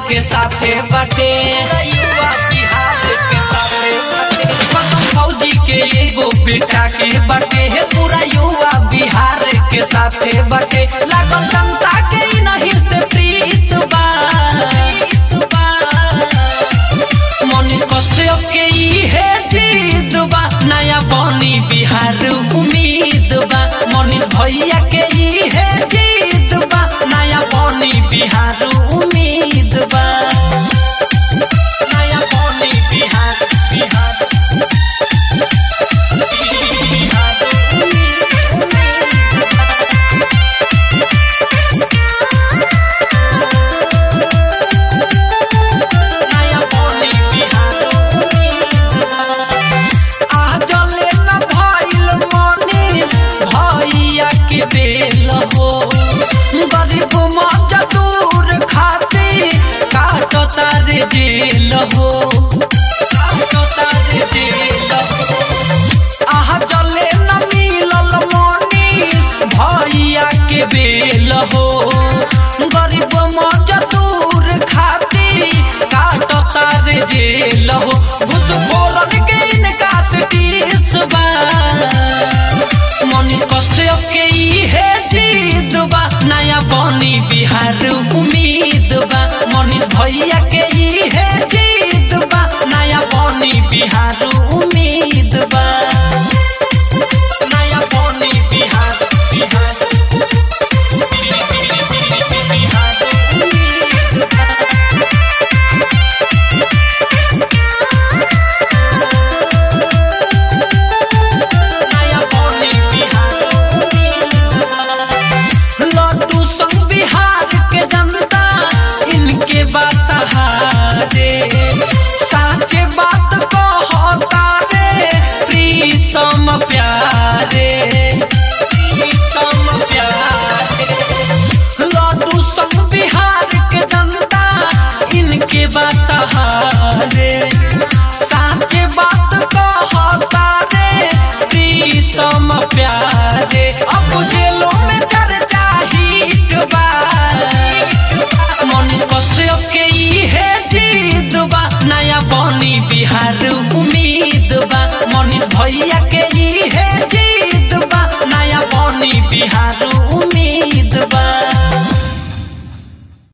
के साथे बटे, युवा बिहार के साथे बटे। कसम फौजी के एगो बेटा के बटे, पूरा युवा बिहार के साथे बटे। लागल जनता के नहीं से प्रीत बा, मनीष कश्यप के इहे जीत बा। नया बनी बिहार उम्मीद बा, मनीष भैया के इहे जीत बा। नया बनी बिहार उम्मीद बा, नया बनी बिहार बिहार गरीब मजदूर खातिर काटो तारे जेल हो, काटो तारे जेल हो। आहा जले न मिलल मनीष भैया के बेल हो, गरीब मजदूर खातिर काटो तारे जेल हो। घुसखोरन के इनका से टीस बा, मनीष कश्यप के इहे जीत बा। नया बनी बिहार उम्मीद बा, मनीष भैया के इहे जीत बा। नया बनी बिहार उम्मीद बा, नया बनी बिहार बिहार बिहार उम्मीद बा। इनके सहारे साचे बात कहता रे प्रीतम प्यारे, प्रीतम प्यारे। लड्डू संग बिहार के जनता इनके सहारे साचे बात कहता रे प्रीतम प्यारे। अब जेलों में चर्चा हिट बा, मनीष कश्यप के इहे जीत बा। नया बनी बिहार उम्मीद बा, मनीष भैया के इहे जीत बा। नया बनी बिहार